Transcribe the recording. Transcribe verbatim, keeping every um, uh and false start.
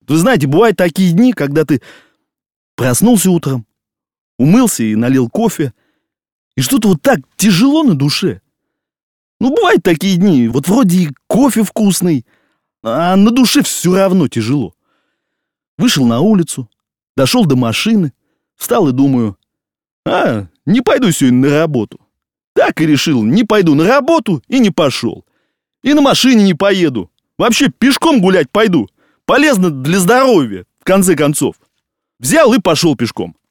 Вы знаете, бывают такие дни, когда ты проснулся утром, умылся и налил кофе, и что-то вот так тяжело на душе. Ну, бывают такие дни, вот вроде и кофе вкусный, а на душе все равно тяжело. Вышел на улицу, дошел до машины, встал и думаю, а, не пойду сегодня на работу. Так и решил, не пойду на работу и не пошел. И на машине не поеду. Вообще пешком гулять пойду. Полезно для здоровья, в конце концов. Взял и пошел пешком.